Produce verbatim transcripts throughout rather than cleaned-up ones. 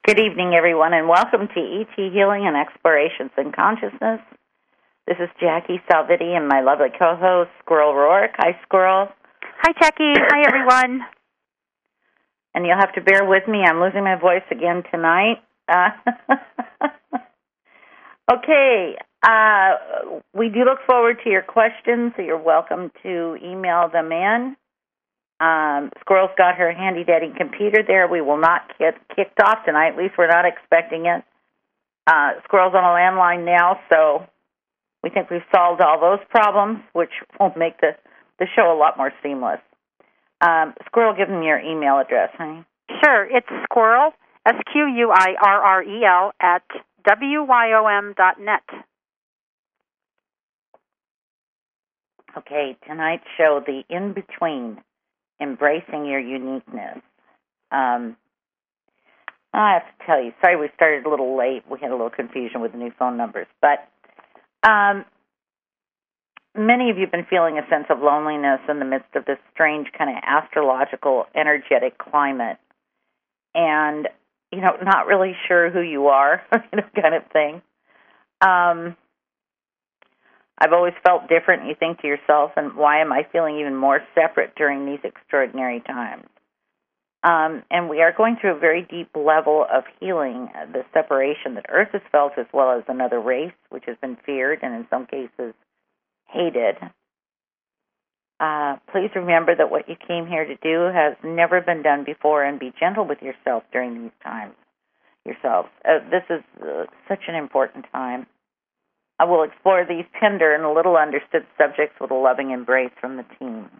Good evening, everyone, and welcome to E T Healing and Explorations in Consciousness. This is Jackie Salviti and my lovely co-host, Squirrel Rourke. Hi, Squirrel. Hi, Jackie. Hi, everyone. And you'll have to bear with me. I'm losing my voice again tonight. Uh, okay. Uh, we do look forward to your questions, so you're welcome to email them in. Um, Squirrel's got her handy-dandy computer there. We will not get kicked off tonight. At least we're not expecting it. Uh, Squirrel's on a landline now, so we think we've solved all those problems, which will make the, the show a lot more seamless. Um, Squirrel, give them your email address, honey. Sure. It's Squirrel, S Q U I R R E L, at W Y O M dot net. Okay, tonight's show, The In-Between, Embracing Your Uniqueness. Um, I have to tell you, sorry we started a little late. We had a little confusion with the new phone numbers. But um, many of you have been feeling a sense of loneliness in the midst of this strange kind of astrological, energetic climate. And, you know, not really sure who you are, you know, kind of thing. Um, I've always felt different. You think to yourself, and why am I feeling even more separate during these extraordinary times? Um, and we are going through a very deep level of healing, uh, the separation that Earth has felt, as well as another race, which has been feared and in some cases hated. Uh, please remember that what you came here to do has never been done before, and be gentle with yourself during these times, yourselves. Uh, this is uh, such an important time. I will explore these tender and a little understood subjects with a loving embrace from the team.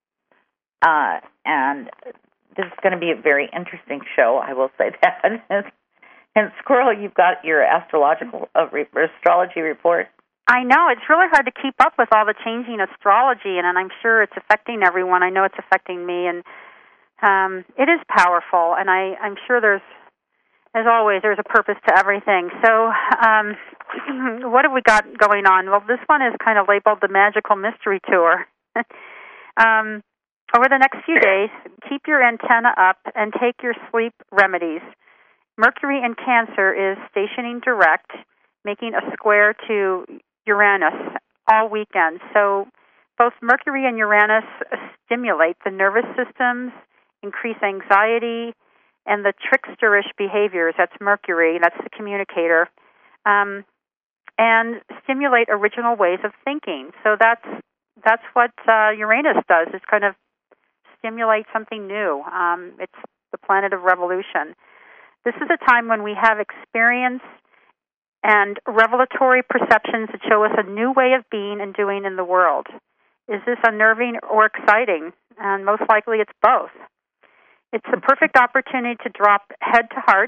Uh, and this is going to be a very interesting show, I will say that. And Squirrel, you've got your astrological uh, re- astrology report. I know. It's really hard to keep up with all the changing astrology, and, and I'm sure it's affecting everyone. I know it's affecting me, and um, it is powerful, and I, I'm sure there's, as always, there's a purpose to everything. So um, what have we got going on? Well, this one is kind of labeled the Magical Mystery Tour. um, over the next few days, keep your antenna up and take your sleep remedies. Mercury in Cancer is stationing direct, making a square to Uranus all weekend. So both Mercury and Uranus stimulate the nervous systems, increase anxiety, and the tricksterish behaviors. That's Mercury, that's the communicator, um, and stimulate original ways of thinking. So that's that's what uh, Uranus does, is kind of stimulate something new. Um, it's the planet of revolution. This is a time when we have experience and revelatory perceptions that show us a new way of being and doing in the world. Is this unnerving or exciting? And most likely it's both. It's the perfect opportunity to drop head to heart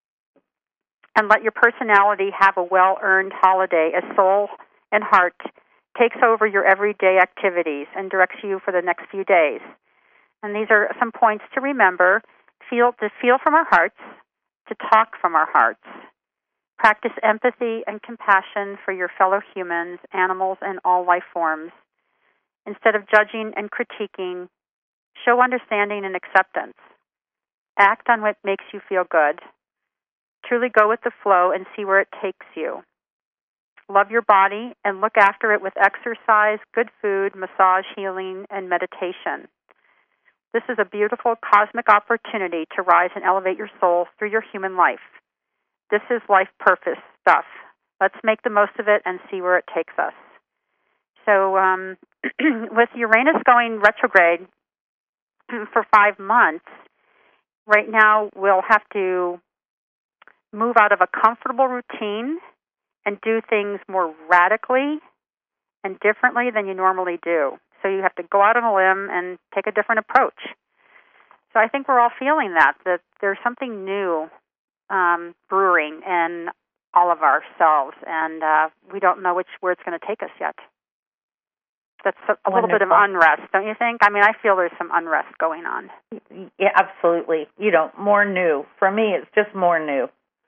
and let your personality have a well-earned holiday as soul and heart takes over your everyday activities and directs you for the next few days. And these are some points to remember. Feel to feel from our hearts, to talk from our hearts. Practice empathy and compassion for your fellow humans, animals, and all life forms. Instead of judging and critiquing, show understanding and acceptance. Act on what makes you feel good. Truly go with the flow and see where it takes you. Love your body and look after it with exercise, good food, massage, healing, and meditation. This is a beautiful cosmic opportunity to rise and elevate your soul through your human life. This is life purpose stuff. Let's make the most of it and see where it takes us. So um, with Uranus going retrograde for five months, right now we'll have to move out of a comfortable routine and do things more radically and differently than you normally do. So you have to go out on a limb and take a different approach. So I think we're all feeling that, that there's something new um, brewing in all of ourselves, and uh, we don't know which where it's going to take us yet. That's a, a little bit of unrest, don't you think? I mean, I feel there's some unrest going on. Yeah, absolutely. You know, more new. For me, it's just more new.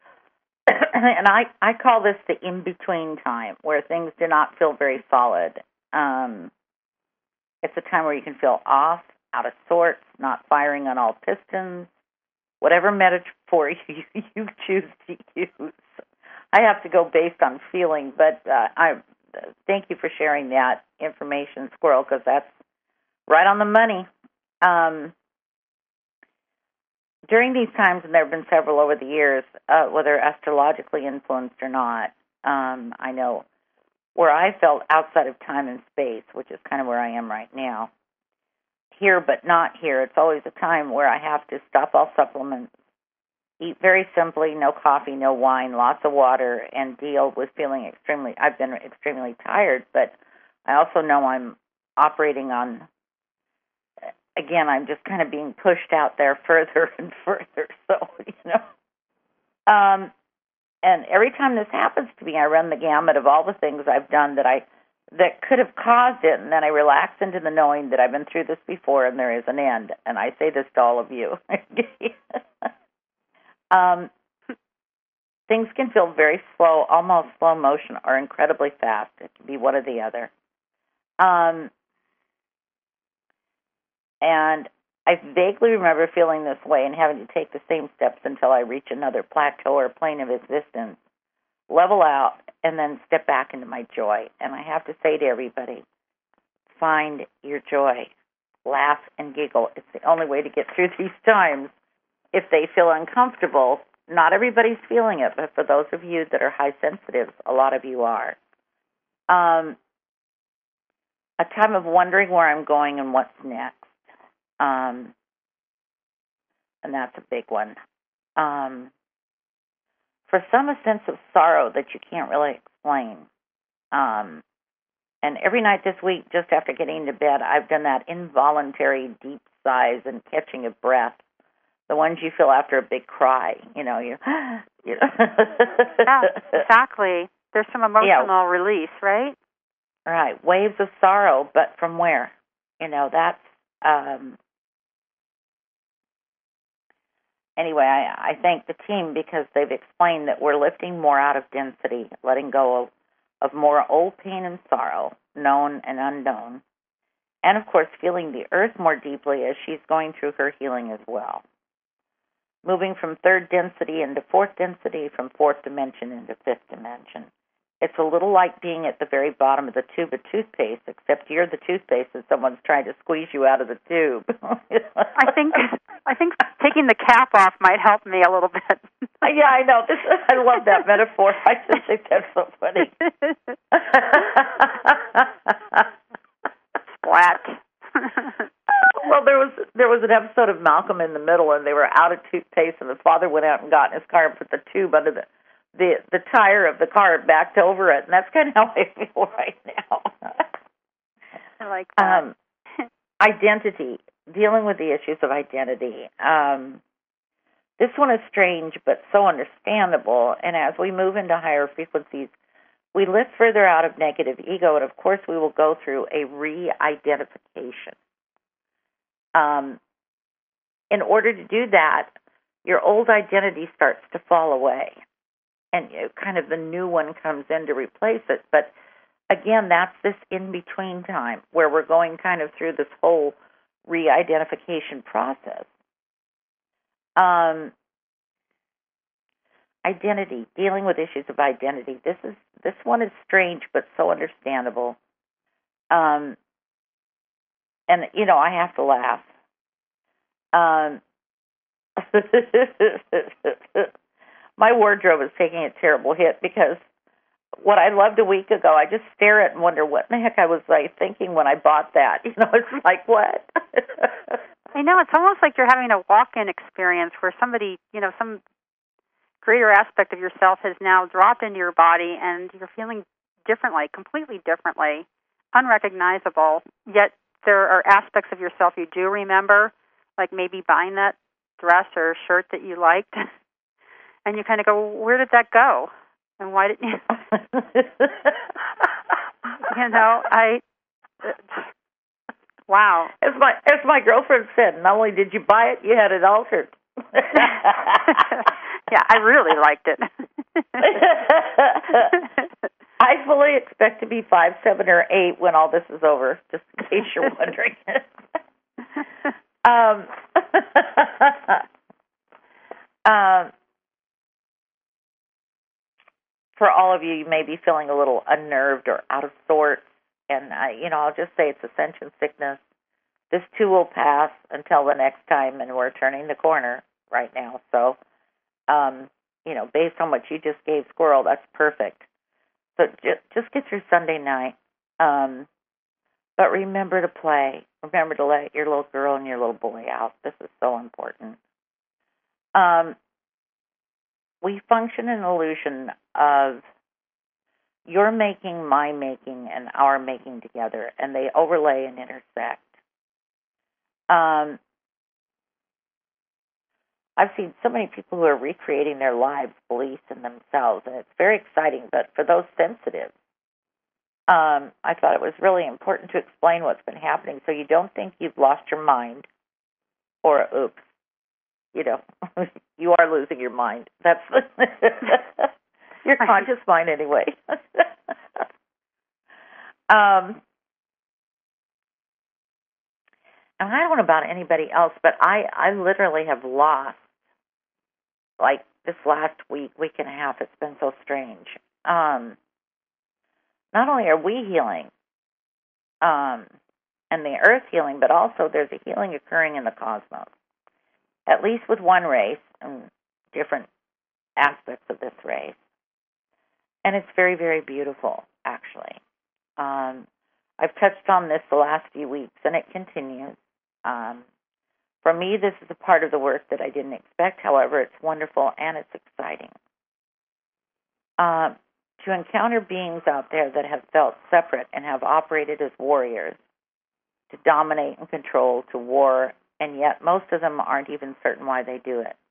And I, I call this the in-between time, where things do not feel very solid. Um, it's a time where you can feel off, out of sorts, not firing on all pistons. whatever metaphor you, you choose to use. I have to go based on feeling, but uh, I thank you for sharing that information, Squirrel, because that's right on the money. Um, during these times, and there have been several over the years, uh, whether astrologically influenced or not, um, I know where I felt outside of time and space, which is kind of where I am right now, here but not here. It's always a time where I have to stop all supplements, eat very simply, no coffee, no wine, lots of water, and deal with feeling extremely, I've been extremely tired, but I also know I'm operating on, again, I'm just kind of being pushed out there further and further, so, you know. Um, and every time this happens to me, I run the gamut of all the things I've done that I that could have caused it, and then I relax into the knowing that I've been through this before and there is an end, and I say this to all of you. Um, things can feel very slow, almost slow motion, or incredibly fast. It can be one or the other. Um, and I vaguely remember feeling this way and having to take the same steps until I reach another plateau or plane of existence, level out, and then step back into my joy. And I have to say to everybody, find your joy. Laugh and giggle. It's the only way to get through these times. If they feel uncomfortable, not everybody's feeling it, but for those of you that are high sensitives, a lot of you are. Um, a time of wondering where I'm going and what's next. Um, and that's a big one. Um, for some, a sense of sorrow that you can't really explain. Um, and every night this week, just after getting to bed, I've done that involuntary deep sighs and catching of breath. The ones you feel after a big cry, you know, you, you know. Yeah, exactly. There's some emotional yeah. release, right? Right. Waves of sorrow, but from where? You know, that's, um, anyway, I, I thank the team because they've explained that we're lifting more out of density, letting go of, of more old pain and sorrow, known and unknown, and, of course, feeling the earth more deeply as she's going through her healing as well. Moving from third density into fourth density, from fourth dimension into fifth dimension. It's a little like being at the very bottom of the tube of toothpaste, except you're the toothpaste and someone's trying to squeeze you out of the tube. I think I think taking the cap off might help me a little bit. Yeah, I know. This, I love that metaphor. I just think that's so funny. Splat. Well, there was there was an episode of Malcolm in the Middle, and they were out of toothpaste, and the father went out and got in his car and put the tube under the the, the tire of the car and backed over it, and that's kind of how I feel right now. I like that. Um, identity, dealing with the issues of identity. Um, this one is strange, but so understandable, and as we move into higher frequencies, we lift further out of negative ego, and of course we will go through a re-identification. Um, in order to do that, your old identity starts to fall away, and you know, kind of the new one comes in to replace it. But again, that's this in-between time where we're going kind of through this whole re-identification process. Um, identity, dealing with issues of identity. This is this one is strange, but so understandable. Um, and you know, I have to laugh. Um, my wardrobe is taking a terrible hit because what I loved a week ago, I just stare at it and wonder what in the heck I was like thinking when I bought that. You know, it's like what? I know, it's almost like you're having a walk-in experience where somebody, you know, some greater aspect of yourself has now dropped into your body and you're feeling differently, completely differently, unrecognizable, yet there are aspects of yourself you do remember, like maybe buying that dress or shirt that you liked, and you kind of go, where did that go? And why didn't you? You know, I, wow. As my, as my girlfriend said, not only did you buy it, you had it altered. Yeah, I really liked it. I fully expect to be five, seven, or eight when all this is over, just in case you're wondering. um, Um, for all of you, you may be feeling a little unnerved or out of sorts. And, I, you know, I'll just say it's ascension sickness. This too will pass until the next time, and we're turning the corner right now. So, um, you know, based on what you just gave Squirrel, that's perfect. So just, just get through Sunday night. Um, but remember to play. Remember to let your little girl and your little boy out. This is so important. Um, we function in an illusion of your making, my making, and our making together, and they overlay and intersect. Um, I've seen so many people who are recreating their lives, beliefs in themselves, and it's very exciting. But for those sensitive, um, I thought it was really important to explain what's been happening so you don't think you've lost your mind or, oops, you know, you are losing your mind. That's your conscious mind anyway. um, and I don't know about anybody else, but I, I literally have lost, like this last week, week and a half, it's been so strange. Um, not only are we healing, um, and the earth healing, but also there's a healing occurring in the cosmos, at least with one race and different aspects of this race. And it's very, very beautiful, actually. Um, I've touched on this the last few weeks, and it continues. Um, for me, this is a part of the work that I didn't expect. However, it's wonderful and it's exciting. Uh, to encounter beings out there that have felt separate and have operated as warriors, to dominate and control, to war, and yet most of them aren't even certain why they do it.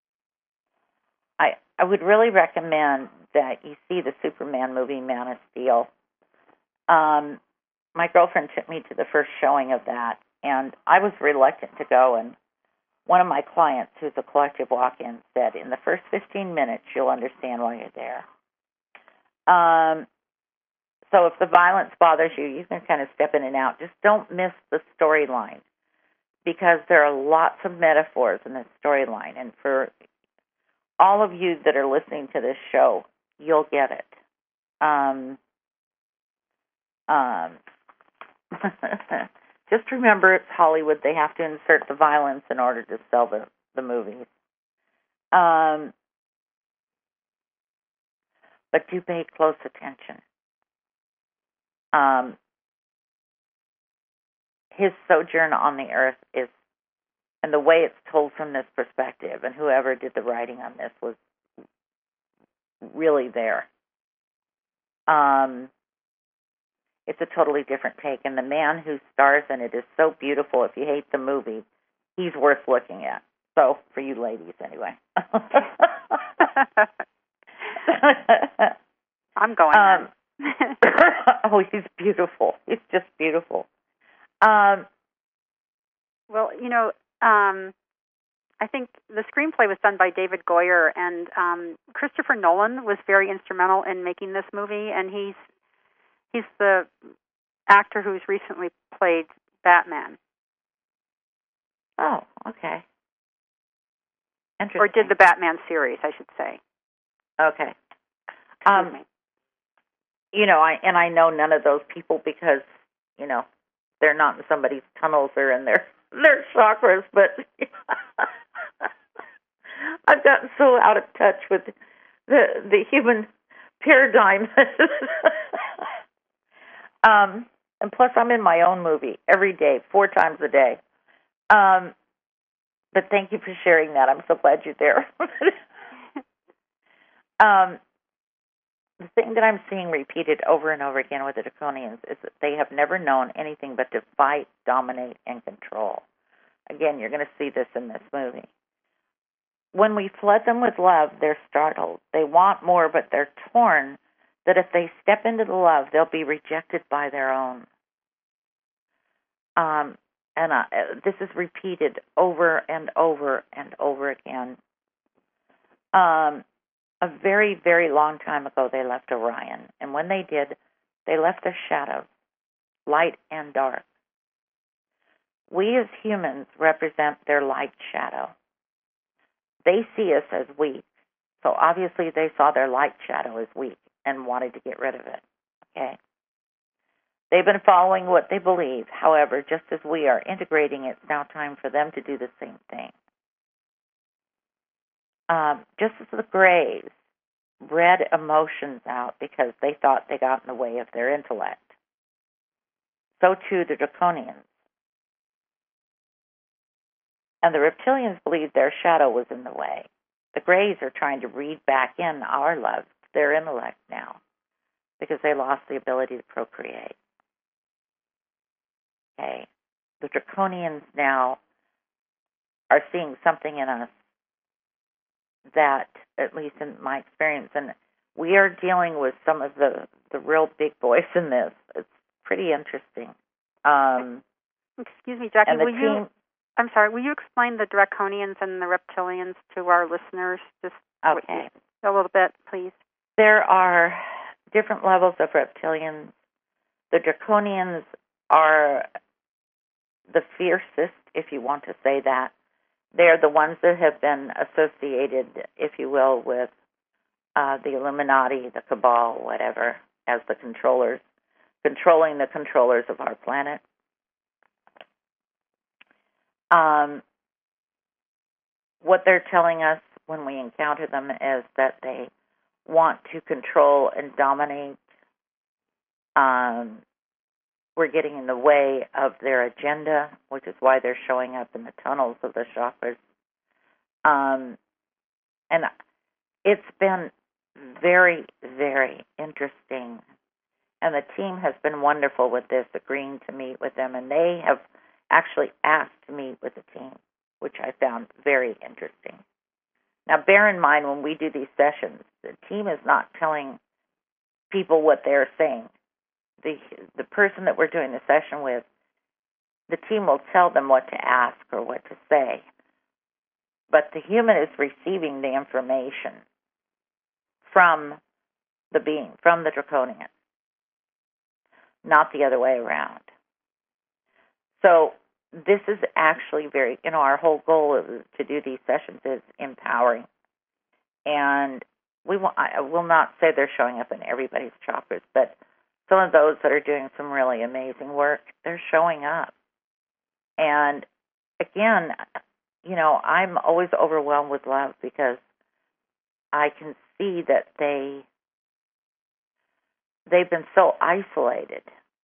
I, I would really recommend that you see the Superman movie, Man of Steel. Um, my girlfriend took me to the first showing of that, and I was reluctant to go, and one of my clients, who's a collective walk-in, said, in the first fifteen minutes, you'll understand why you're there. Um, so if the violence bothers you, you can kind of step in and out. Just don't miss the storyline, because there are lots of metaphors in this storyline, and for all of you that are listening to this show, you'll get it. Um, um, just remember, it's Hollywood. They have to insert the violence in order to sell the, the movies. Um, but do pay close attention. Um, his sojourn on the earth is, and the way it's told from this perspective, and whoever did the writing on this was really there. Um, it's a totally different take, and the man who stars in it is so beautiful. If you hate the movie, he's worth looking at. So, for you ladies, anyway. I'm going. Um, oh, he's beautiful. He's just beautiful. Um, well, you know, um, I think the screenplay was done by David Goyer, and um, Christopher Nolan was very instrumental in making this movie, and he's he's the actor who's recently played Batman. Oh, okay. Interesting. Or did the Batman series, I should say. Okay. Um, you know, I and I know none of those people because, you know, they're not in somebody's tunnels or in their their chakras, but I've gotten so out of touch with the the human paradigm. um, and plus, I'm in my own movie every day, four times a day. Um, but thank you for sharing that. I'm so glad you're there. um, the thing that I'm seeing repeated over and over again with the Draconians is that they have never known anything but to fight, dominate, and control. Again, you're going to see this in this movie. When we flood them with love, they're startled. They want more, but they're torn that if they step into the love, they'll be rejected by their own. Um, and uh, this is repeated over and over and over again. Um, a very, very long time ago, they left Orion. And when they did, they left their shadows, light and dark. We as humans represent their light shadow. they see us as weak. So obviously they saw their light shadow as weak and wanted to get rid of it. Okay? They've been following what they believe. However, just as we are integrating, it's now time for them to do the same thing. Um, just as the Greys bred emotions out because they thought they got in the way of their intellect, so too the Draconians. And the Reptilians believed their shadow was in the way. The Greys are trying to read back in our love to their intellect now because they lost the ability to procreate. Okay. The Draconians now are seeing something in us that, at least in my experience, and we are dealing with some of the, the real big boys in this. It's pretty interesting. Um, Excuse me, Jackie, and the will team, you, I'm sorry, will you explain the Draconians and the Reptilians to our listeners? Just okay. a little bit, please. There are different levels of Reptilians. The Draconians are the fiercest, if you want to say that. They're the ones that have been associated, if you will, with uh, the Illuminati, the Cabal, whatever, as the controllers, controlling the controllers of our planet. Um, what they're telling us when we encounter them is that they want to control and dominate. Um, we're getting in the way of their agenda, which is why they're showing up in the tunnels of the chakras. Um, and it's been very, very interesting. And the team has been wonderful with this, agreeing to meet with them. And they have actually asked to meet with the team, which I found very interesting. Now, bear in mind, when we do these sessions, the team is not telling people what they're saying. The the person that we're doing the session with, the team will tell them what to ask or what to say. But the human is receiving the information from the being, from the Draconian, not the other way around. So this is actually very, you know, our whole goal is, to do these sessions is empowering. And we will, I will not say they're showing up in everybody's chakras, but some of those that are doing some really amazing work, they're showing up. And again, you know, I'm always overwhelmed with love because I can see that they, they've been so isolated.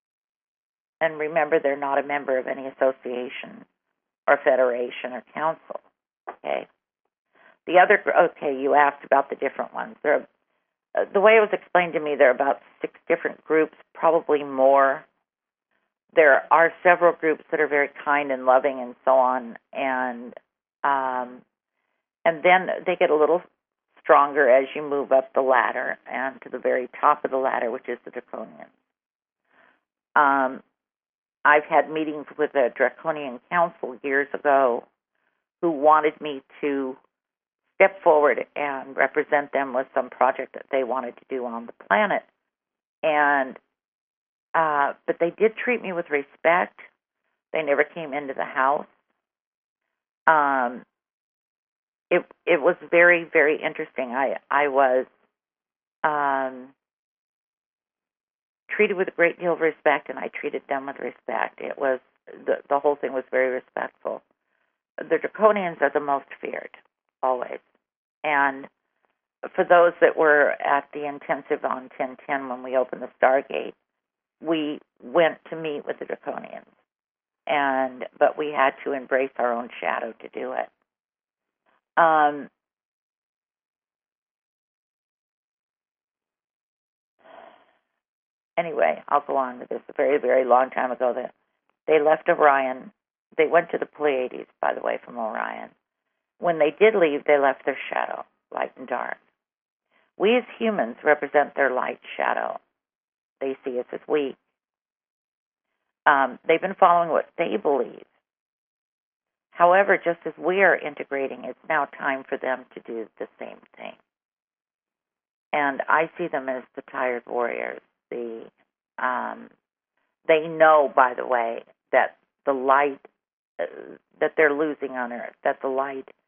And remember, they're not a member of any association or federation or council. Okay. The other, okay, you asked about the different ones. There are, uh, the way it was explained to me, there are about six different groups, probably more. There are several groups that are very kind and loving and so on, and um, and then they get a little stronger as you move up the ladder and to the very top of the ladder, which is the Draconians. Um, I've had meetings with a Draconian council years ago who wanted me to step forward and represent them with some project that they wanted to do on the planet. And uh, but they did treat me with respect. They never came into the house. Um, it it was very, very interesting. I I was um, treated with a great deal of respect, and I treated them with respect. It was the the whole thing was very respectful. The Draconians are the most feared, always. And for those that were at the intensive on ten ten when we opened the Stargate, we went to meet with the Draconians, and but we had to embrace our own shadow to do it. Um, anyway, I'll go on with this. A very, very long time ago, that they left Orion. They went to the Pleiades, by the way, from Orion. When they did leave, they left their shadow, light and dark. We as humans represent their light shadow. They see us as weak. Um, they've been following what they believe. However, just as we are integrating, it's now time for them to do the same thing. And I see them as the tired warriors. The um, they know, by the way, that the light uh, that they're losing on Earth, that the light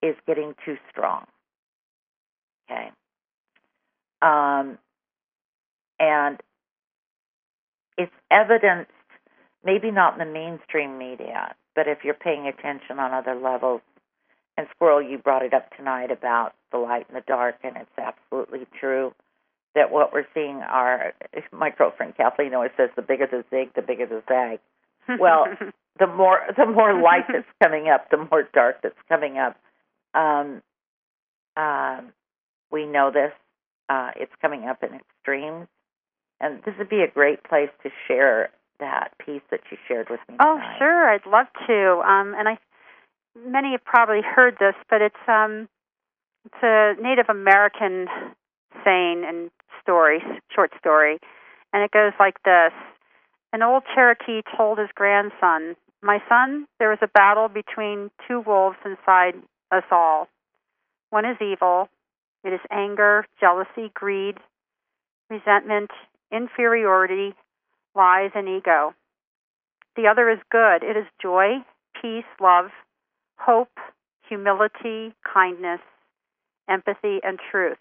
is getting too strong. Okay. Um, and it's evidenced, maybe not in the mainstream media, but if you're paying attention on other levels. And Squirrel, you brought it up tonight about the light and the dark, and it's absolutely true that what we're seeing are, my girlfriend Kathleen always says, the bigger the zig, the bigger the zag. Well, the more the more light that's coming up, the more dark that's coming up. Um, um, we know this. Uh, it's coming up in extremes. And this would be a great place to share that piece that you shared with me Oh, tonight. sure. I'd love to. Um, and I, many have probably heard this, but it's um, it's a Native American saying and story, short story, and it goes like this. An old Cherokee told his grandson, "My son, there is a battle between two wolves inside us all. One is evil. It is anger, jealousy, greed, resentment, inferiority, lies, and ego. The other is good. It is joy, peace, love, hope, humility, kindness, empathy, and truth."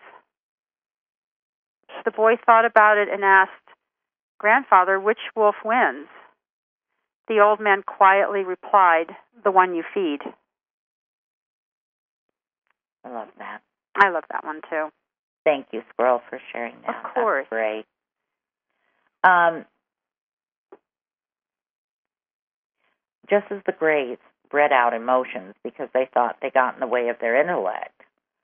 The boy thought about it and asked, "Grandfather, which wolf wins?" The old man quietly replied, "The one you feed." I love that. I love that one, too. Thank you, Squirrel, for sharing that. Of course. That's great. Um, just as the Greys bred out emotions because they thought they got in the way of their intellect.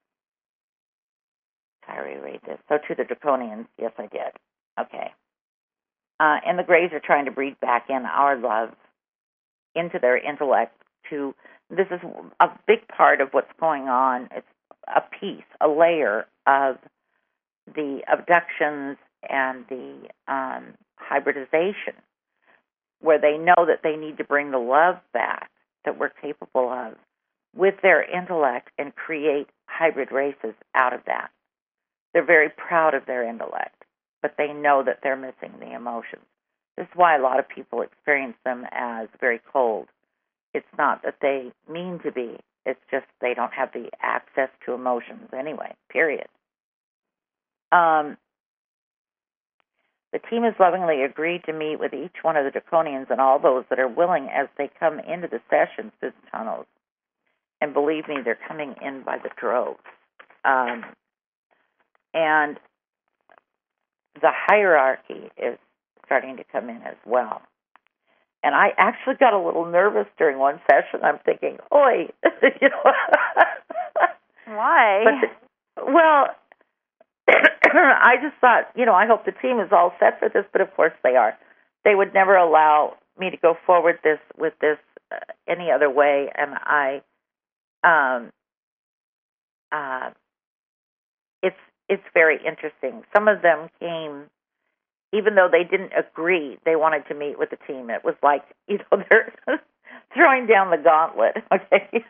Did I reread this? So to the Draconians, yes, I did. Okay. Uh, and the Greys are trying to breed back in our love into their intellect to, this is a big part of what's going on. It's a piece, a layer of the abductions and the um, hybridization, where they know that they need to bring the love back that we're capable of with their intellect and create hybrid races out of that. They're very proud of their intellect, but they know that they're missing the emotions. This is why a lot of people experience them as very cold. It's not that they mean to be. It's just they don't have the access to emotions anyway, period. Um, the team has lovingly agreed to meet with each one of the Draconians and all those that are willing as they come into the sessions through the tunnels. And believe me, they're coming in by the droves. Um, and the hierarchy is starting to come in as well. And I actually got a little nervous during one session. I'm thinking, oi, you know. Why? But the, well, I just thought, you know, I hope the team is all set for this, but of course they are. They would never allow me to go forward this with this uh, any other way, and I, um, uh, it's it's very interesting. Some of them came, even though they didn't agree, they wanted to meet with the team. It was like, you know, they're throwing down the gauntlet. Okay.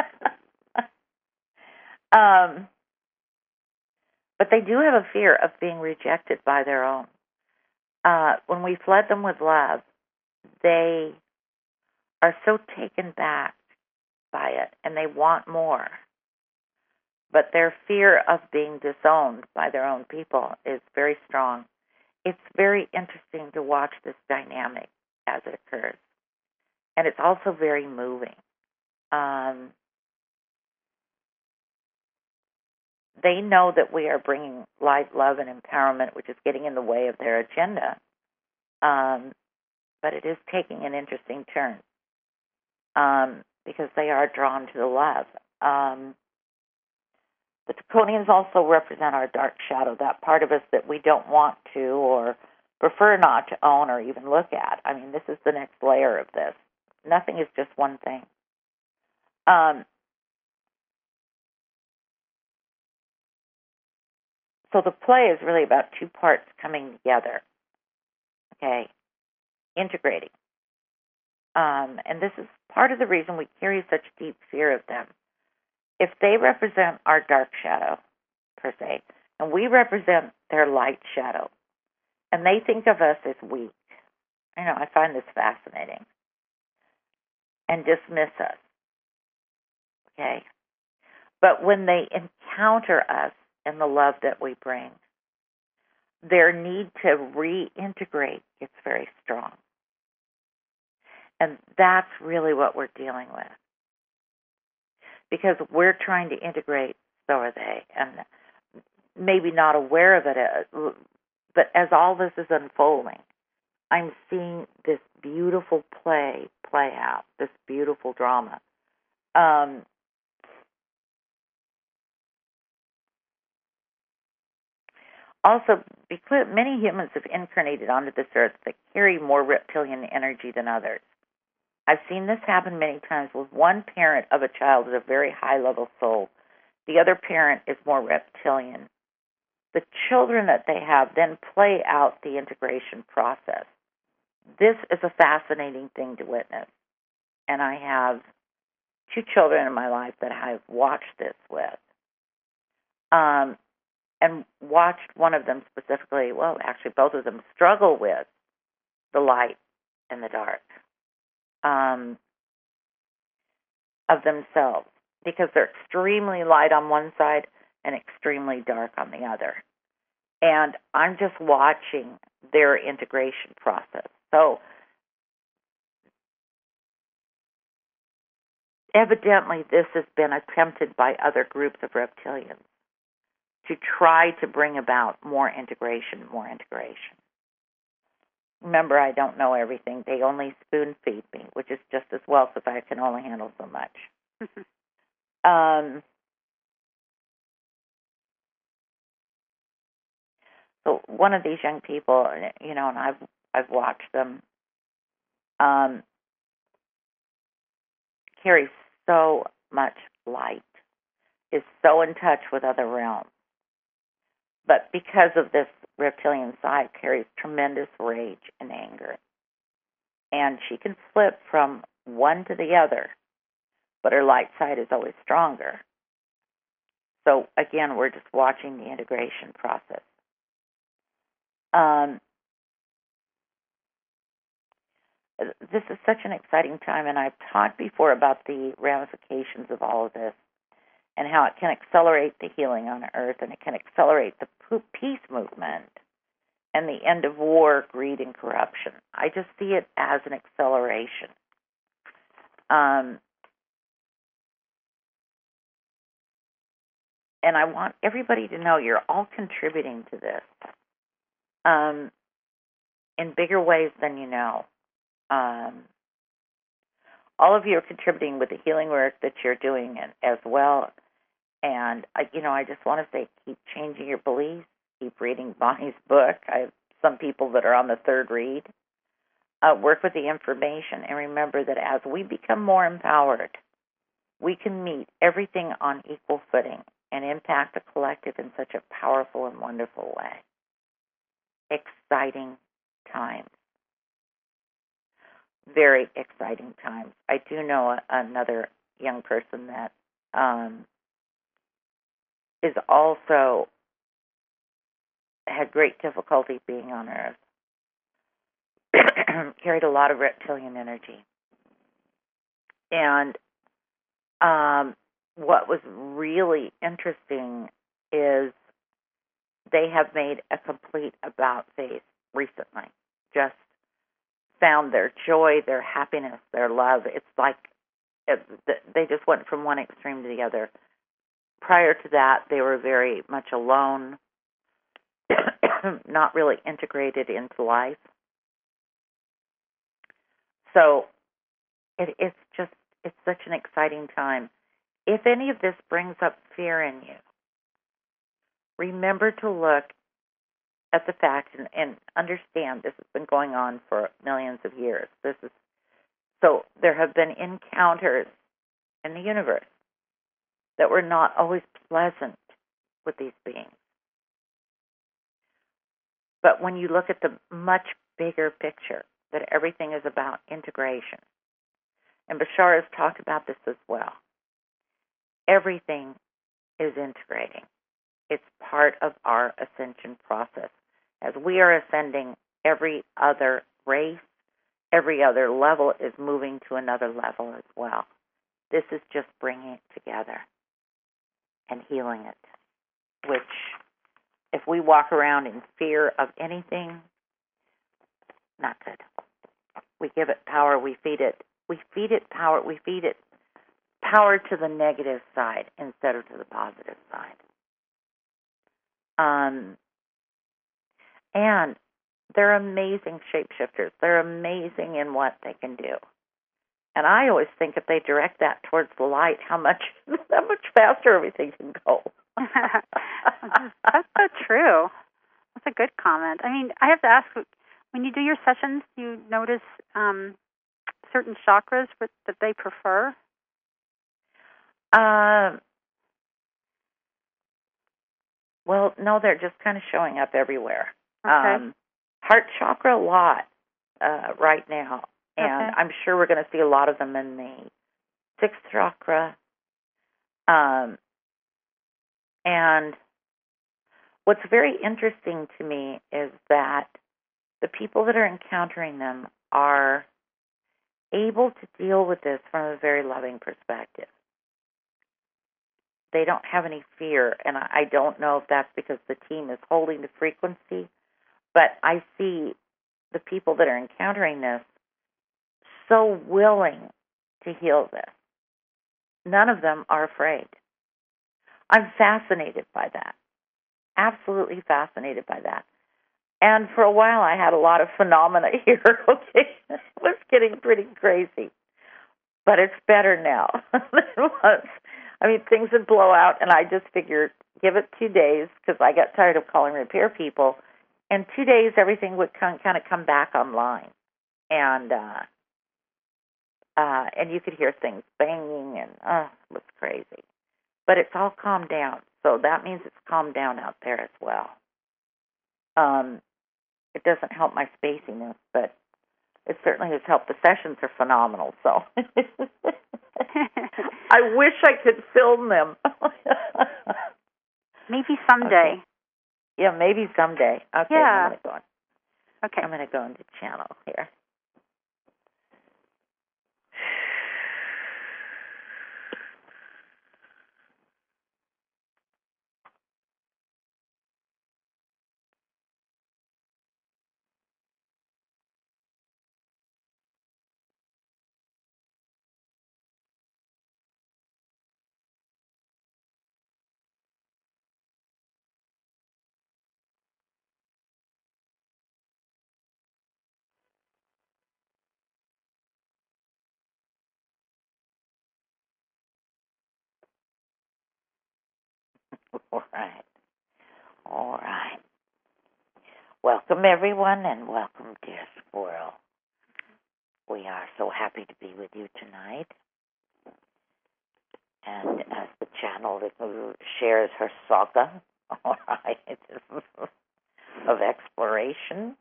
um. But they do have a fear of being rejected by their own. Uh, when we flood them with love, they are so taken back by it, and they want more. But their fear of being disowned by their own people is very strong. It's very interesting to watch this dynamic as it occurs. And it's also very moving. Um, They know that we are bringing light, love, and empowerment, which is getting in the way of their agenda. Um, but it is taking an interesting turn um, because they are drawn to the love. Um, the Draconians also represent our dark shadow, that part of us that we don't want to or prefer not to own or even look at. I mean, this is the next layer of this. Nothing is just one thing. Um, So the play is really about two parts coming together, okay, integrating. Um, and this is part of the reason we carry such deep fear of them. If they represent our dark shadow, per se, and we represent their light shadow, and they think of us as weak, I know, I find this fascinating, and dismiss us, okay? But when they encounter us and the love that we bring, their need to reintegrate gets very strong. And that's really what we're dealing with. Because we're trying to integrate, so are they. And maybe not aware of it, but as all this is unfolding, I'm seeing this beautiful play play out, this beautiful drama. Um, also, be clear, many humans have incarnated onto this earth that carry more reptilian energy than others. I've seen this happen many times with one parent of a child with a very high-level soul. The other parent is more reptilian. The children that they have then play out the integration process. This is a fascinating thing to witness. And I have two children in my life that I've watched this with. Um, and watched one of them specifically, well, actually both of them struggle with the light and the dark um, of themselves, because they're extremely light on one side and extremely dark on the other. And I'm just watching their integration process. So evidently this has been attempted by other groups of reptilians to try to bring about more integration, more integration. Remember, I don't know everything. They only spoon feed me, which is just as well because I can only handle so much. um, so one of these young people, you know, and I've I've watched them, um, carry so much light, is so in touch with other realms. But because of this reptilian side, carries tremendous rage and anger. And she can flip from one to the other, but her light side is always stronger. So again, we're just watching the integration process. Um, this is such an exciting time, and I've talked before about the ramifications of all of this and how it can accelerate the healing on Earth, and it can accelerate the peace movement and the end of war, greed, and corruption. I just see it as an acceleration. Um, and I want everybody to know you're all contributing to this um, in bigger ways than you know. Um, all of you are contributing with the healing work that you're doing as well. And, I, you know, I just want to say keep changing your beliefs, keep reading Bonnie's book. I have some people that are on the third read. Uh, work with the information, and remember that as we become more empowered, we can meet everything on equal footing and impact the collective in such a powerful and wonderful way. Exciting times. Very exciting times. I do know a, another young person that um, is also had great difficulty being on Earth. Carried a lot of reptilian energy. And um, what was really interesting is they have made a complete about face recently. Just found their joy, their happiness, their love. It's like it, they just went from one extreme to the other. Prior to that, they were very much alone, not really integrated into life. So it, it's just, it's such an exciting time. If any of this brings up fear in you, remember to look at the fact and, and understand this has been going on for millions of years. This is so there have been encounters in the universe that were not always pleasant with these beings. But when you look at the much bigger picture, that everything is about integration, and Bashar has talked about this as well, everything is integrating. It's part of our ascension process. As we are ascending, every other race, every other level is moving to another level as well. This is just bringing it together. and healing it, which if we walk around in fear of anything, not good. We give it power, we feed it. We feed it power, we feed it power to the negative side instead of to the positive side. Um, and they're amazing shapeshifters. They're amazing in what they can do. And I always think if they direct that towards the light, how much how much faster everything can go. That's so true. That's a good comment. I mean, I have to ask, when you do your sessions, do you notice um, certain chakras that they prefer? Um. Well, no, they're just kind of showing up everywhere. Okay. Um, heart chakra a lot uh, right now. And okay. I'm sure we're going to see a lot of them in the sixth chakra. Um, and what's very interesting to me is that the people that are encountering them are able to deal with this from a very loving perspective. They don't have any fear, and I don't know if that's because the team is holding the frequency, but I see the people that are encountering this so willing to heal this. None of them are afraid. I'm fascinated by that. Absolutely fascinated by that. And for a while I had a lot of phenomena here, okay? It was getting pretty crazy. But it's better now than it was. I mean, things would blow out, and I just figured, give it two days, because I got tired of calling repair people. In two days, everything would come, kind of come back online. And, uh, Uh, and you could hear things banging, and uh, it was crazy. But it's all calmed down, so that means it's calmed down out there as well. Um, it doesn't help my spaciness, but it certainly has helped. The sessions are phenomenal, so I wish I could film them. Maybe someday. Okay. Yeah, maybe someday. Okay, yeah. I'm going to go on. Okay. I'm going to go into channel here. All right. All right. Welcome, everyone, and welcome, dear squirrel. We are so happy to be with you tonight. And as the channel shares her saga, all right, of exploration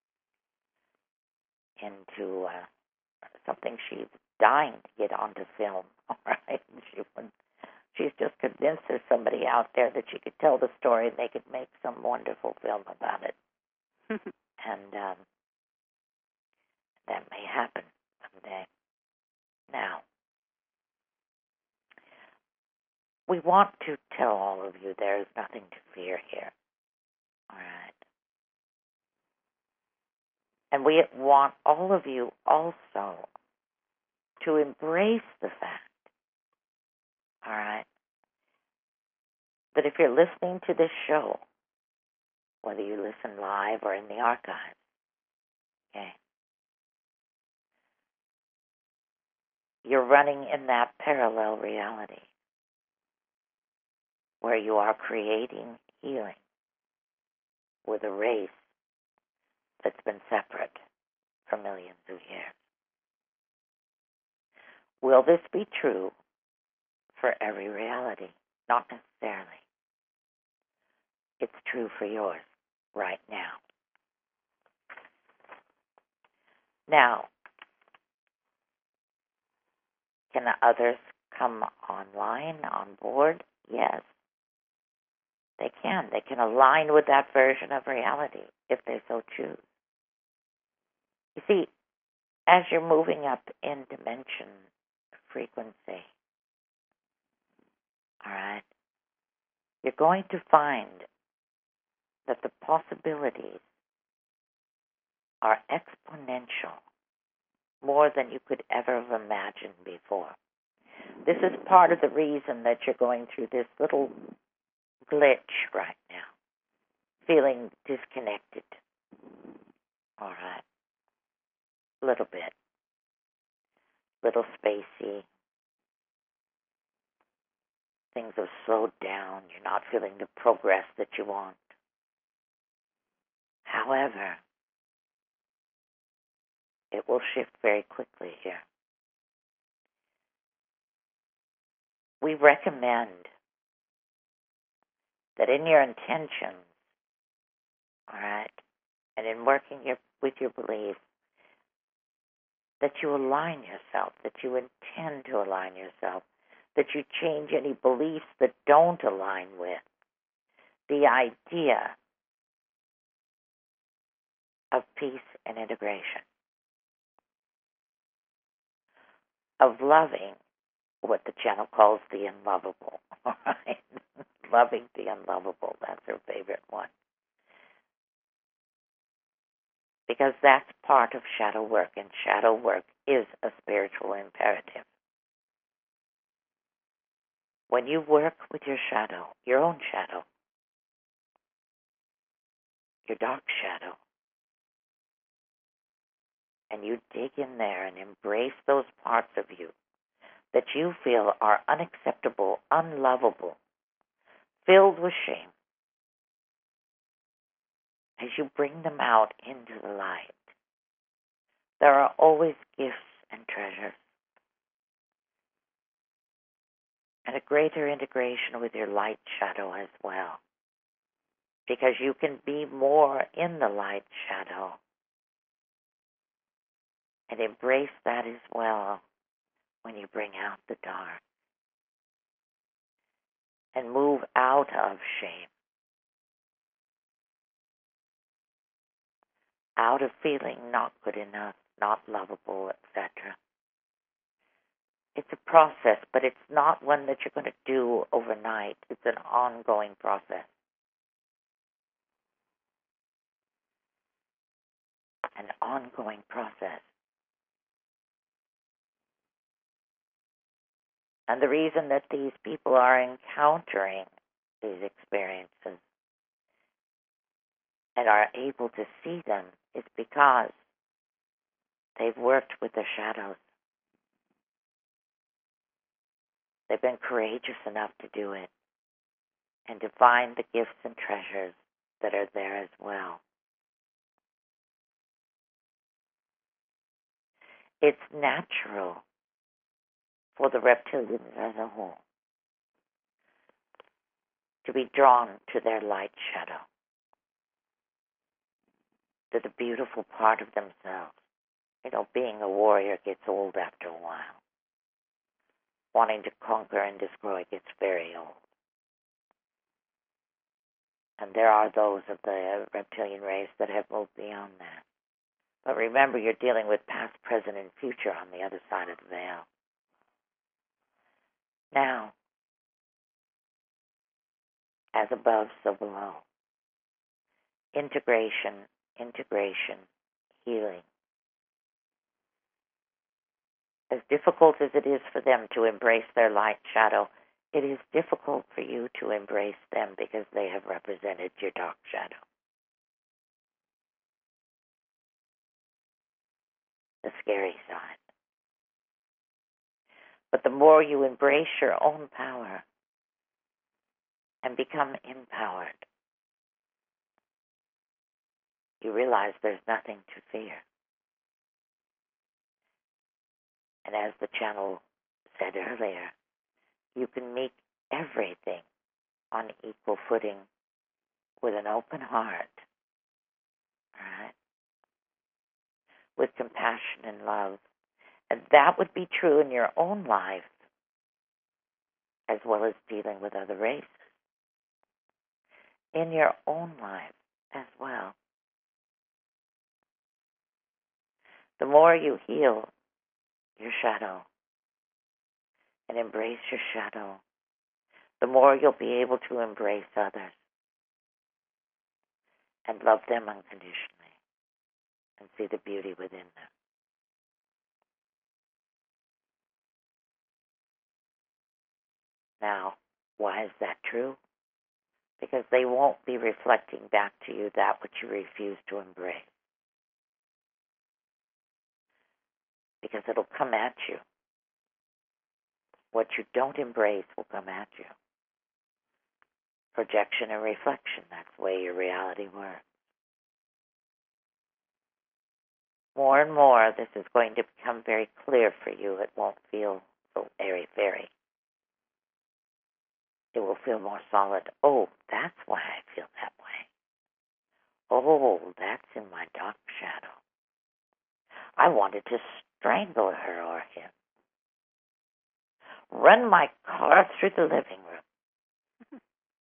into uh, something she's dying to get onto film, all right? She would, she's just convinced there's somebody out there that she could tell the story and they could make some wonderful film about it. And um, that may happen someday. Now, we want to tell all of you there is nothing to fear here. All right. And we want all of you also to embrace the fact, all right, that if you're listening to this show, whether you listen live or in the archive, okay, you're running in that parallel reality where you are creating healing with a race that's been separate for millions of years. Will this be true for every reality? Not necessarily. It's true for yours right now. Now, can the others come online, on board? Yes. They can. They can align with that version of reality if they so choose. You see, as you're moving up in dimension, frequency, all right, you're going to find that the possibilities are exponential, more than you could ever have imagined before. This is part of the reason that you're going through this little glitch right now, feeling disconnected. All right. A little bit. Little spacey. Things have slowed down. You're not feeling the progress that you want. However, it will shift very quickly here. We recommend that in your intentions, all right, and in working your, with your beliefs, that you align yourself, that you intend to align yourself, that you change any beliefs that don't align with the idea of peace and integration, of loving what the channel calls the unlovable, all right? Loving the unlovable, that's her favorite one. Because that's part of shadow work, and shadow work is a spiritual imperative. When you work with your shadow, your own shadow, your dark shadow, and you dig in there and embrace those parts of you that you feel are unacceptable, unlovable, filled with shame, as you bring them out into the light, there are always gifts and treasures, and a greater integration with your light shadow as well, because you can be more in the light shadow and embrace that as well when you bring out the dark and move out of shame, out of feeling not good enough, not lovable, et cetera. It's a process, but it's not one that you're going to do overnight. It's an ongoing process. An ongoing process. And the reason that these people are encountering these experiences and are able to see them is because they've worked with the shadows. They've been courageous enough to do it and to find the gifts and treasures that are there as well. It's natural for the reptilians as a whole to be drawn to their light shadow, to the beautiful part of themselves. You know, being a warrior gets old after a while. Wanting to conquer and destroy gets very old. And there are those of the reptilian race that have moved beyond that. But remember, you're dealing with past, present, and future on the other side of the veil. Now, as above, so below. Integration, integration, healing. As difficult as it is for them to embrace their light shadow, it is difficult for you to embrace them because they have represented your dark shadow. The scary side. But the more you embrace your own power and become empowered, you realize there's nothing to fear. And as the channel said earlier, you can meet everything on equal footing with an open heart, all right? With compassion and love. And that would be true in your own life as well as dealing with other races. In your own life as well. The more you heal your shadow and embrace your shadow, the more you'll be able to embrace others and love them unconditionally and see the beauty within them. Now, why is that true? Because they won't be reflecting back to you that which you refuse to embrace. Because it'll come at you. What you don't embrace will come at you. Projection and reflection, that's the way your reality works. More and more, this is going to become very clear for you. It won't feel so airy-fairy. It will feel more solid. Oh, that's why I feel that way. Oh, that's in my dark shadow. I wanted to strangle her or him. Run my car through the living room.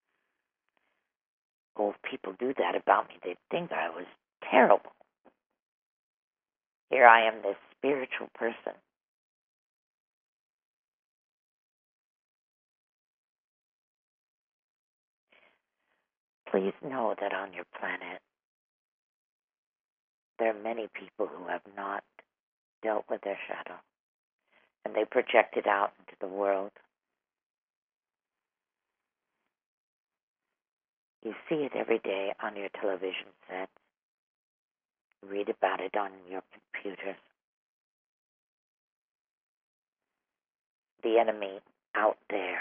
Oh, if people do that about me, they'd think I was terrible. Here I am, this spiritual person. Please know that on your planet, there are many people who have not dealt with their shadow, and they project it out into the world. You see it every day on your television sets. Read about it on your computers. The enemy out there.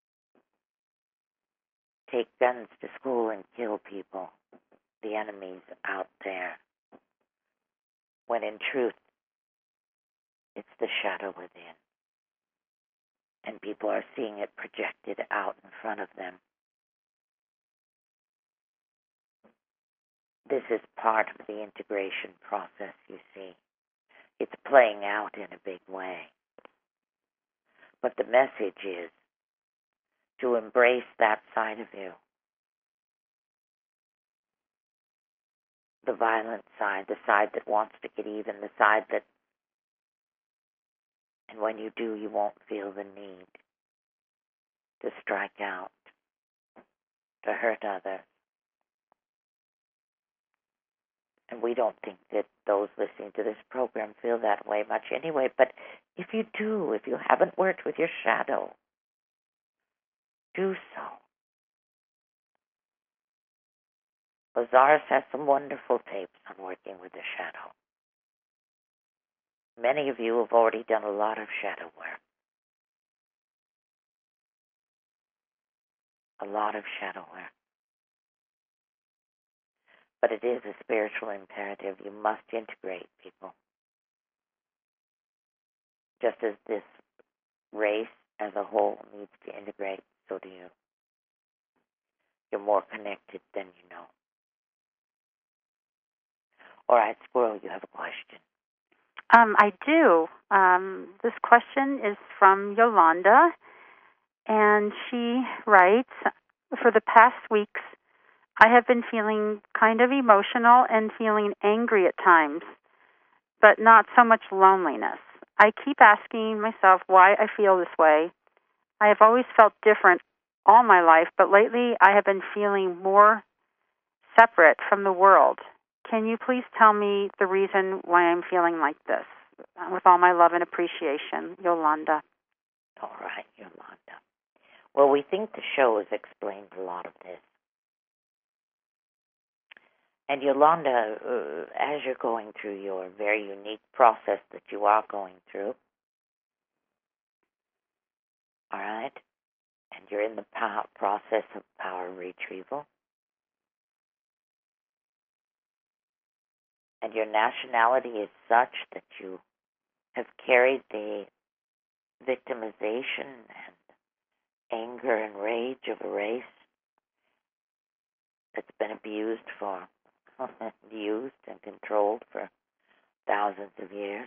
Take guns to school and kill people. The enemy's out there. When in truth, it's the shadow within. And people are seeing it projected out in front of them. This is part of the integration process, you see. It's playing out in a big way. But the message is to embrace that side of you. The violent side, the side that wants to get even, the side that, and when you do, you won't feel the need to strike out, to hurt others. And we don't think that those listening to this program feel that way much anyway, but if you do, if you haven't worked with your shadow, do so. Lazarus has some wonderful tapes on working with the shadow. Many of you have already done a lot of shadow work. A lot of shadow work. But it is a spiritual imperative. You must integrate people. Just as this race as a whole needs to integrate, so do you. You're more connected than you know. All right, Squirrel, you have a question. Um, I do. Um, this question is from Yolanda, and she writes, for the past weeks, I have been feeling kind of emotional and feeling angry at times, but not so much loneliness. I keep asking myself why I feel this way. I have always felt different all my life, but lately I have been feeling more separate from the world. Can you please tell me the reason why I'm feeling like this? With all my love and appreciation, Yolanda. All right, Yolanda. Well, we think the show has explained a lot of this. And Yolanda, uh, as you're going through your very unique process that you are going through, all right, and you're in the pow- process of power retrieval, and your nationality is such that you have carried the victimization and anger and rage of a race that's been abused for, used and controlled for thousands of years.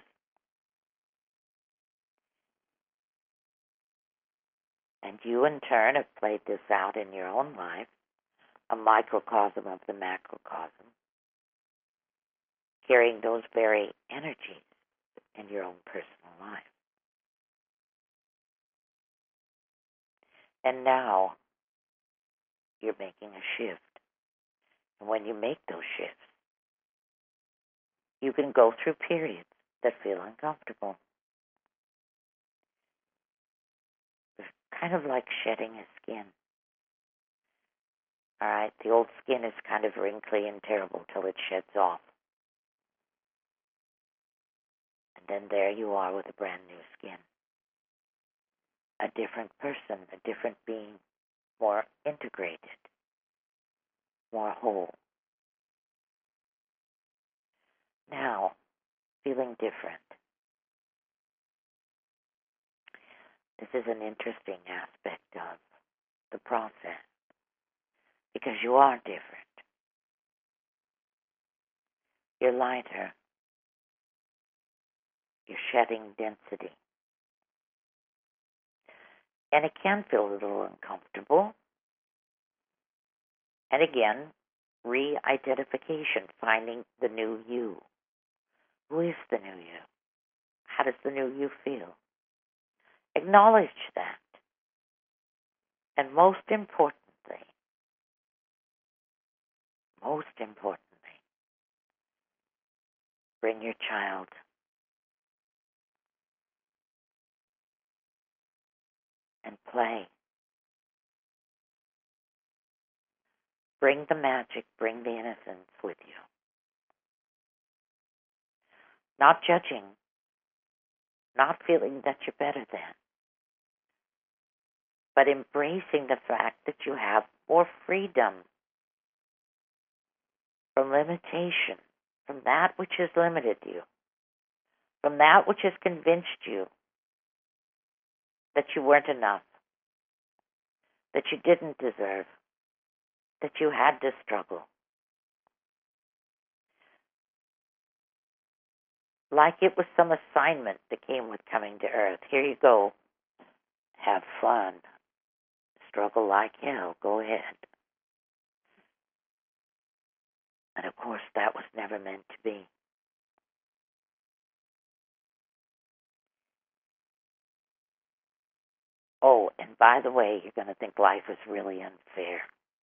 And you, in turn, have played this out in your own life, a microcosm of the macrocosm, carrying those very energies in your own personal life. And now you're making a shift. And when you make those shifts, you can go through periods that feel uncomfortable. It's kind of like shedding a skin. All right, the old skin is kind of wrinkly and terrible till it sheds off. And then there you are with a brand new skin. A different person, a different being, more integrated, more whole. Now, feeling different. This is an interesting aspect of the process because you are different. You're lighter. You're shedding density. And it can feel a little uncomfortable. And again, re-identification, finding the new you. Who is the new you? How does the new you feel? Acknowledge that. And most importantly, most importantly, bring your child. And play. Bring the magic, bring the innocence with you. Not judging, not feeling that you're better than, but embracing the fact that you have more freedom from limitation, from that which has limited you, from that which has convinced you that you weren't enough, that you didn't deserve, that you had to struggle. Like it was some assignment that came with coming to Earth. Here you go. Have fun. Struggle like hell. Go ahead. And of course, that was never meant to be. Oh, and by the way, you're going to think life is really unfair.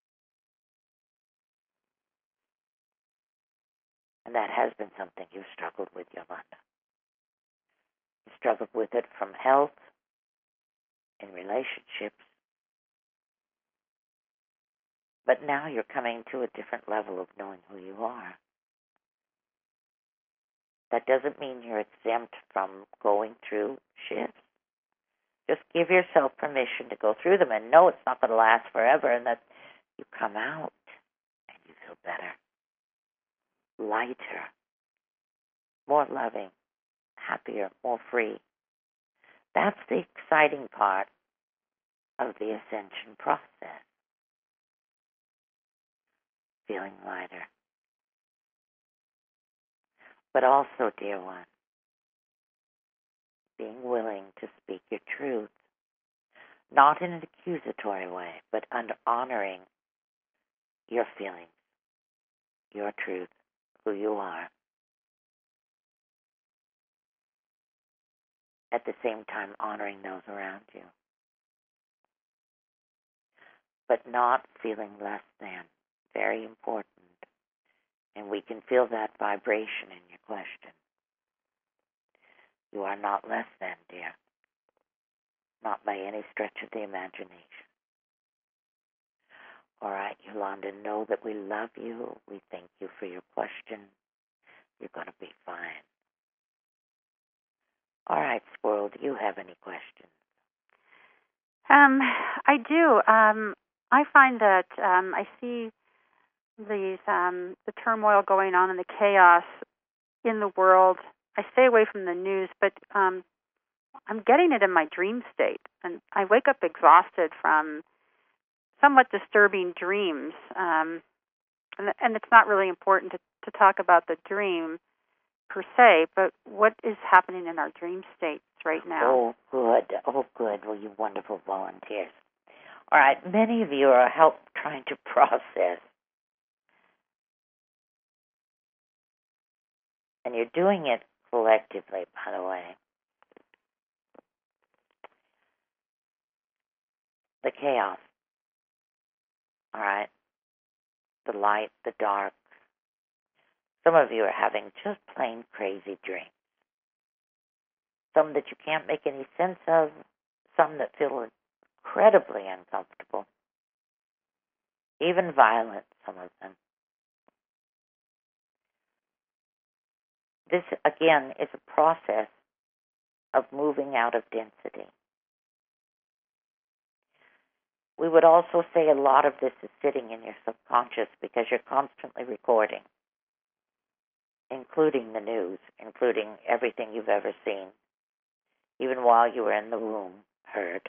And that has been something you've struggled with, Yolanda. You struggled with it from health, in relationships. But now you're coming to a different level of knowing who you are. That doesn't mean you're exempt from going through shifts. Just give yourself permission to go through them and know it's not going to last forever and that you come out and you feel better, lighter, more loving, happier, more free. That's the exciting part of the ascension process. Feeling lighter. But also, dear one, being willing to speak your truth, not in an accusatory way, but under honoring your feelings, your truth, who you are. At the same time, honoring those around you. But not feeling less than. Very important. And we can feel that vibration in your question. You are not less than, dear. Not by any stretch of the imagination. All right, Yolanda, know that we love you. We thank you for your question. You're going to be fine. All right, Squirrel, do you have any questions? Um, I do. Um, I find that um, I see these um, the turmoil going on and the chaos in the world. I stay away from the news, but um, I'm getting it in my dream state, and I wake up exhausted from somewhat disturbing dreams. Um, and, and it's not really important to, to talk about the dream per se, but what is happening in our dream states right now? Oh, good. Oh, good. Well, you wonderful volunteers. All right, many of you are help trying to process. And you're doing it collectively, by the way. the chaos. All right? The light, the dark. Some of you are having just plain crazy dreams. Some that you can't make any sense of. Some that feel incredibly uncomfortable. Even violent, some of them. This, again, is a process of moving out of density. We would also say a lot of this is sitting in your subconscious because you're constantly recording, including the news, including everything you've ever seen, even while you were in the womb, heard,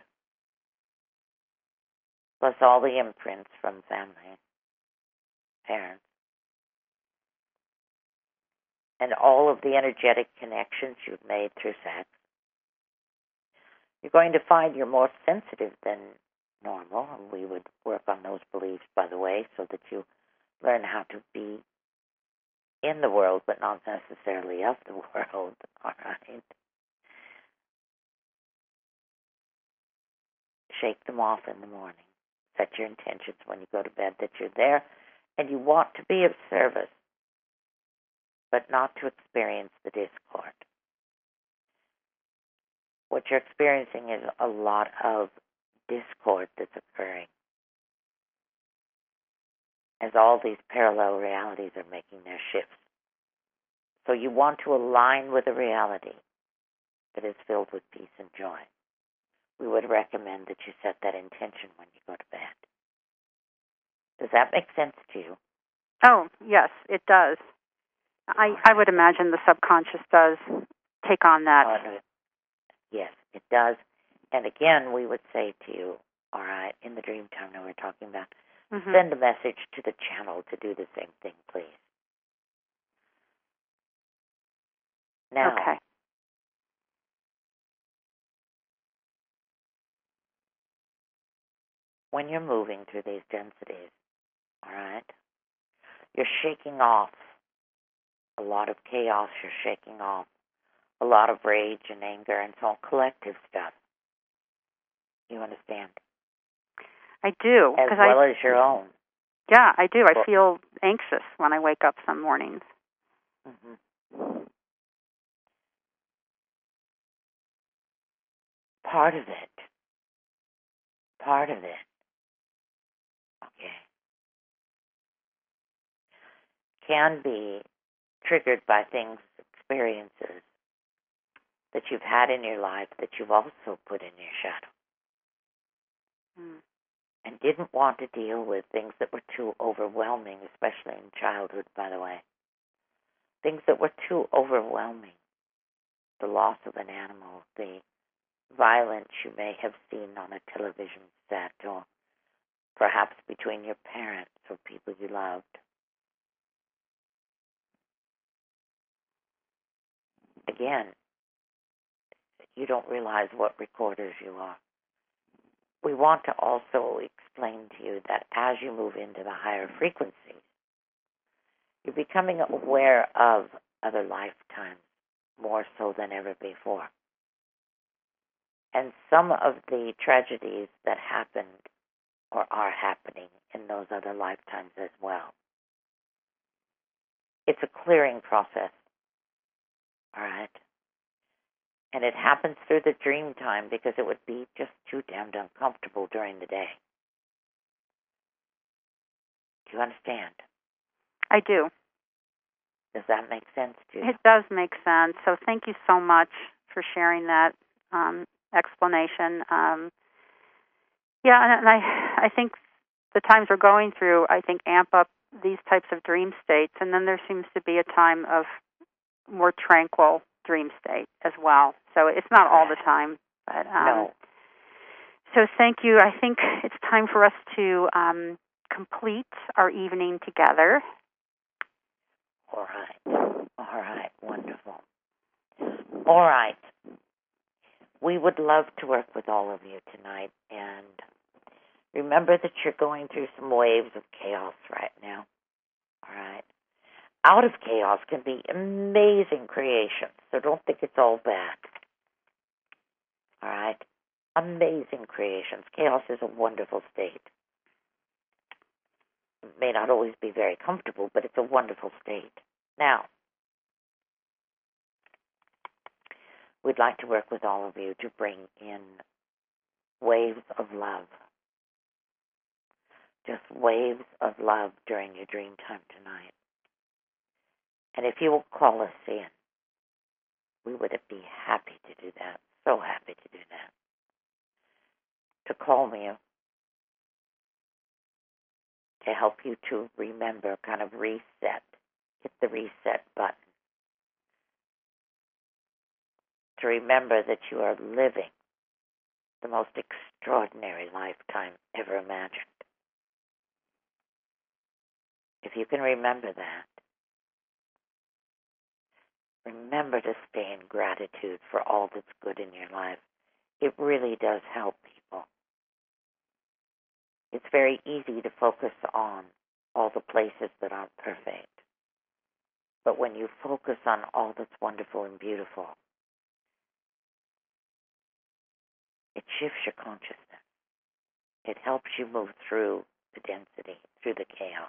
plus all the imprints from family, parents, and all of the energetic connections you've made through sex. You're going to find you're more sensitive than normal, and we would work on those beliefs, by the way, so that you learn how to be in the world, but not necessarily of the world, all right? Shake them off in the morning. Set your intentions when you go to bed that you're there, and you want to be of service, but not to experience the discord. What you're experiencing is a lot of discord that's occurring as all these parallel realities are making their shifts. So you want to align with a reality that is filled with peace and joy. We would recommend that you set that intention when you go to bed. Does that make sense to you? Oh, yes, it does. I, I would imagine the subconscious does take on that. Uh, yes, it does. And again, we would say to you, all right, in the dream time that we're talking about, mm-hmm. send a message to the channel to do the same thing, please. Now, okay. when you're moving through these densities, all right, you're shaking off a lot of chaos, you're shaking off a lot of rage and anger and so on, collective stuff. You understand? I do. As well I, as your own. Yeah, I do. I feel anxious when I wake up some mornings. Mm-hmm. Part of it, part of it, okay, can be triggered by things, experiences that you've had in your life that you've also put in your shadow. Mm. And didn't want to deal with things that were too overwhelming, especially in childhood, by the way. Things that were too overwhelming. The loss of an animal, the violence you may have seen on a television set, or perhaps between your parents or people you loved. Again, you don't realize what recorders you are. We want to also explain to you that as you move into the higher frequencies, you're becoming aware of other lifetimes more so than ever before. And some of the tragedies that happened or are happening in those other lifetimes as well. It's a clearing process, all right? And it happens through the dream time because it would be just too damned uncomfortable during the day. Do you understand? I do. Does that make sense to you? It does make sense. So thank you so much for sharing that um, explanation. Um, yeah, and, and I, I think the times we're going through, I think, amp up these types of dream states, and then there seems to be a time of more tranquil dream state as well. So it's not all the time. But, um, no. So thank you. I think it's time for us to um, complete our evening together. All right. All right. Wonderful. All right. We would love to work with all of you tonight. And remember that you're going through some waves of chaos right now. All right. Out of chaos can be amazing creations. So don't think it's all bad. All right. amazing creations. Chaos is a wonderful state. It may not always be very comfortable, but it's a wonderful state. Now, we'd like to work with all of you to bring in waves of love. Just waves of love during your dream time tonight. And if you will call us in, we would be happy to do that. So happy to do that. To call me, to help you to remember, kind of reset, hit the reset button. To remember that you are living the most extraordinary lifetime ever imagined. If you can remember that, remember to stay in gratitude for all that's good in your life. It really does help people. It's very easy to focus on all the places that aren't perfect. But when you focus on all that's wonderful and beautiful, it shifts your consciousness. It helps you move through the density, through the chaos.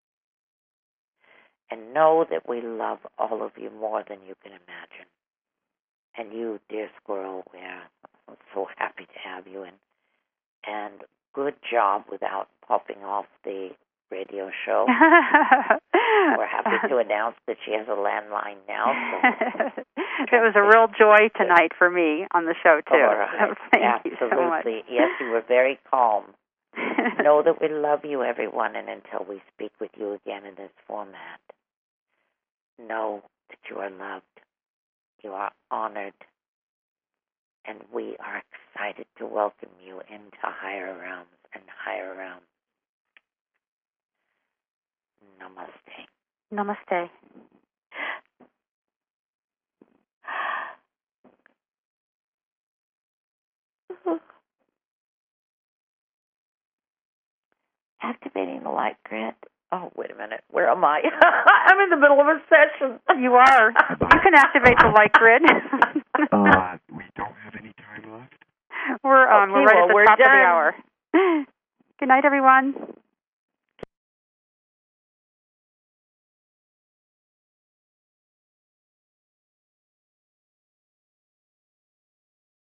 And know that we love all of you more than you can imagine. And you, dear squirrel, we're so happy to have you. And, and good job without popping off the radio show. We're happy to announce that she has a landline now. So it was a real joy tonight for me on the show, too. All right. Thank Absolutely. you so much. Yes, you were very calm. Know that we love you, everyone, and until we speak with you again in this format, know that you are loved, you are honored, and we are excited to welcome you into higher realms and higher realms. Namaste. Namaste. Activating the light grid. Oh, wait a minute. Where am I? I'm in the middle of a session. You are. You can activate the light grid. uh, we don't have any time left. We're um, okay, we're right well, at the we're top done. of the hour. Good night, everyone.